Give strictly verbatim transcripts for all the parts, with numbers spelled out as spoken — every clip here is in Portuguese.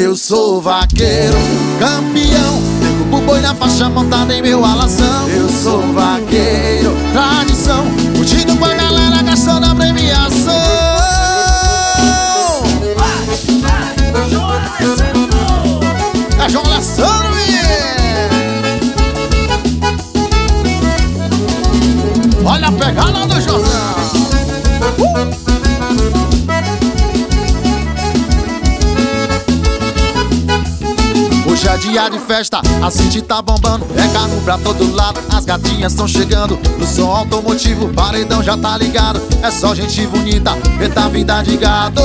Eu sou vaqueiro, campeão, derrubo boi na faixa montada em meu alazão. Eu sou vaqueiro, tradição, curtindo com a galera gastando a premiação. É João Alessandro, olha a pegada do Josão. uh! Hoje é dia de festa, a City tá bombando. É carro pra todo lado, as gatinhas tão chegando. No som automotivo, o paredão já tá ligado. É só gente bonita, eita vida de gado.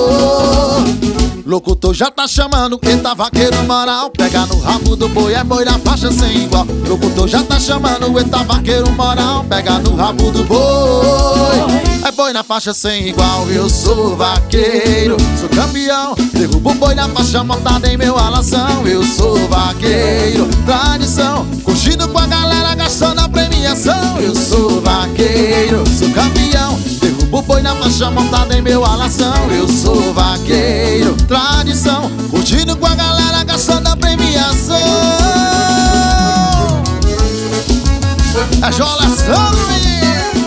Locutor já tá chamando, eita vaqueiro moral. Pega no rabo do boi, é boi na faixa sem igual. Locutor já tá chamando, eita vaqueiro moral. Pega no rabo do boi, é boi na faixa sem igual. Eu sou vaqueiro, sou campeão, derrubo boi na faixa montada em meu alazão. Eu sou vaqueiro, tradição, curtindo com a galera gastando a premiação. Eu sou vaqueiro, sou campeão, derrubo boi na faixa montada em meu alazão. Eu sou vaqueiro, tradição, curtindo com a galera gastando a premiação. É João Alessandro, menino.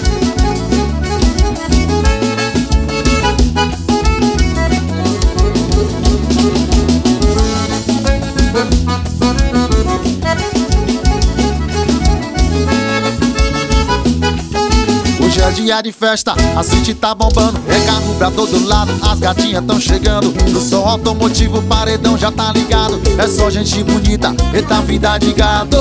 Hoje é dia de festa, a City tá bombando. É carro pra todo lado, as gatinhas tão chegando. No som automotivo, o paredão já tá ligado. É só gente bonita, eita vida de gado.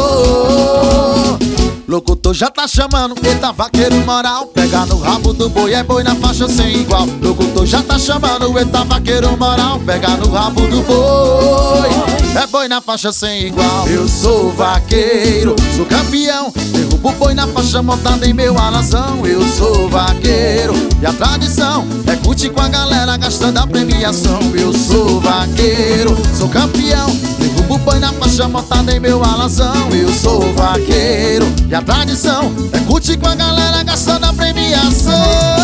Locutor já tá chamando, eita vaqueiro moral. Pega no rabo do boi, é boi na faixa sem igual. Locutor já tá chamando, eita vaqueiro moral. Pega no rabo do boi, é boi na faixa sem igual. Eu sou vaqueiro, sou campeão, derrubo boi na faixa montada em meu alazão. Eu sou vaqueiro, e a tradição é curtir com a galera gastando a premiação. Eu sou vaqueiro, sou campeão, derrubo boi na faixa montada em meu alazão. Eu sou vaqueiro, e a tradição é curtir com a galera gastando a premiação.